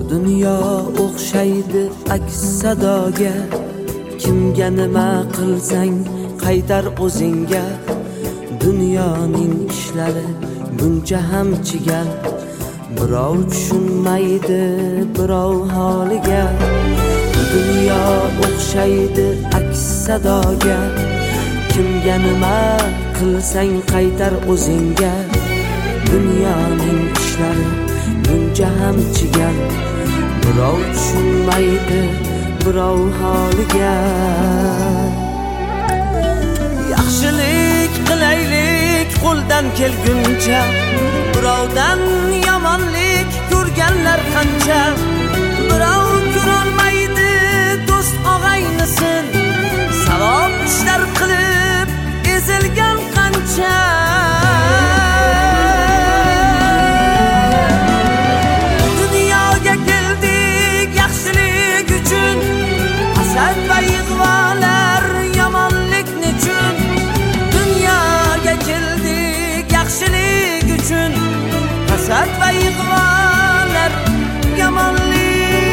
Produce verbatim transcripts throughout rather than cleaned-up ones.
Dunyo o'xshaydi aks sadoga, kimga nima qilsang qaytar o'zingga. Dunyoning ishlari buncha ham chigal, birov tushunmaydi birov holiga. Dunyo o'xshaydi aks sadoga, kimga nima qilsang qaytar o'zingga. Dunyoning ishlari buncha ham chigal, birov tushunmaydi birov holiga. Yaxshilik qilaylik qo'ldan kelguncha, birovdan yomonlik ko'rganlar qancha. Birov ko'rolmaydi do'st og'aynisin, savob ishlar qilib ezilgan qancha. Dunyoga keldik yaxshilik uchun, hasad va ig'volar yomonlik uchun. Dunyoga keldik yaxshilik uchun, hasad va ig'volar yomonlik uchun.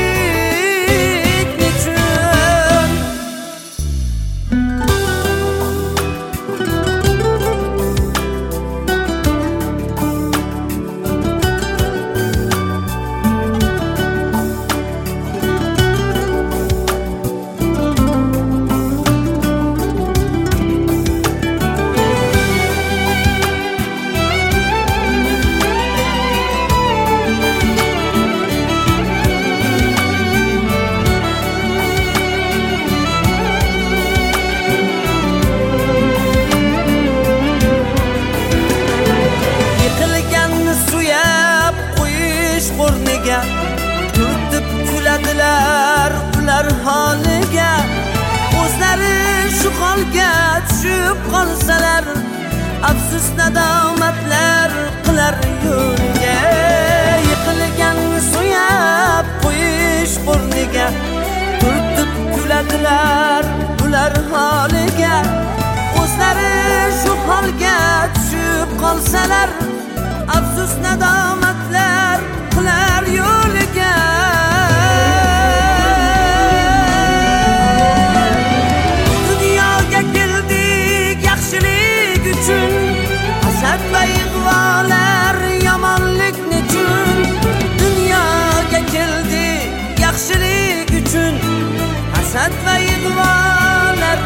Turtib kuladilar ular holiga, o'zlari shu holga tushib qolsalar, afsus nadomatlar qilar yo'lga. Yiqilgan so'yab qo'yish o'rniga, turtib kuladilar ular holiga, o'zlari shu holga tushib qolsalar, afsus nadomatlar qilar yo'liga. Dunyoga keldik yaxshilik uchun, hasad va ig'volar yomonlik uchun. Dunyoga keldik yaxshilik uchun, hasad va ig'volar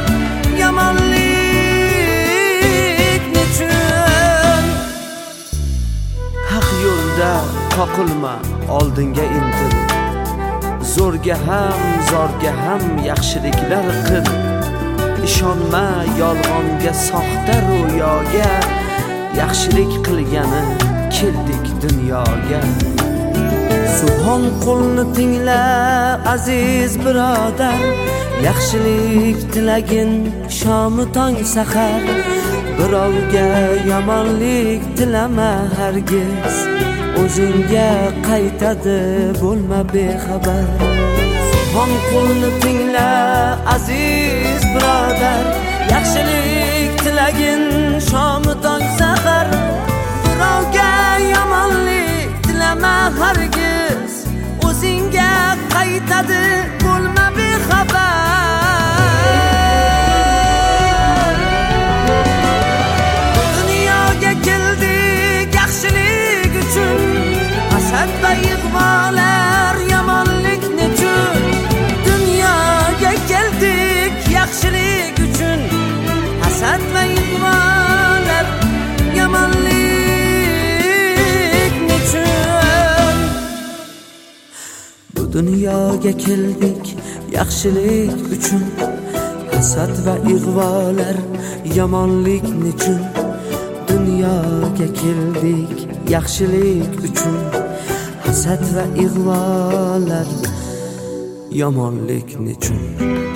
yomonlik uchun. Haq yo'lda qoqilma, oldinga intil, zo'rga ham zorga ham yaxshiliklar qil. Ishonma yolg'onga, soxta ro'yoga, yaxshilik qilgani keldik dunyoga. Subhon qo'lni tingla aziz birodar, yaxshilik tilagin shomi tong sahar. Birovga yomonlik tilama hargiz, o'zingga qaytadi bo'lma bexabar. Subhon qo'lni tingla aziz birodar, yaxshilik tilagin shomi tong sahar. Birovga yomonlik tilama hargiz, o'zingga qaytadi bo'lma bexabar. Dunyoga keldik yaxshilik uchun, hasad va ig'volar yomonlik uchun. Dunyoga keldik yaxshilik uchun, hasad va ig'volar yomonlik uchun. Bu dunyoga keldik yaxshilik uchun, hasad va ig'volar yomonlik uchun. Dunyoga keldik yaxshilik uchun, hasad va ig'volar yomonlik uchun.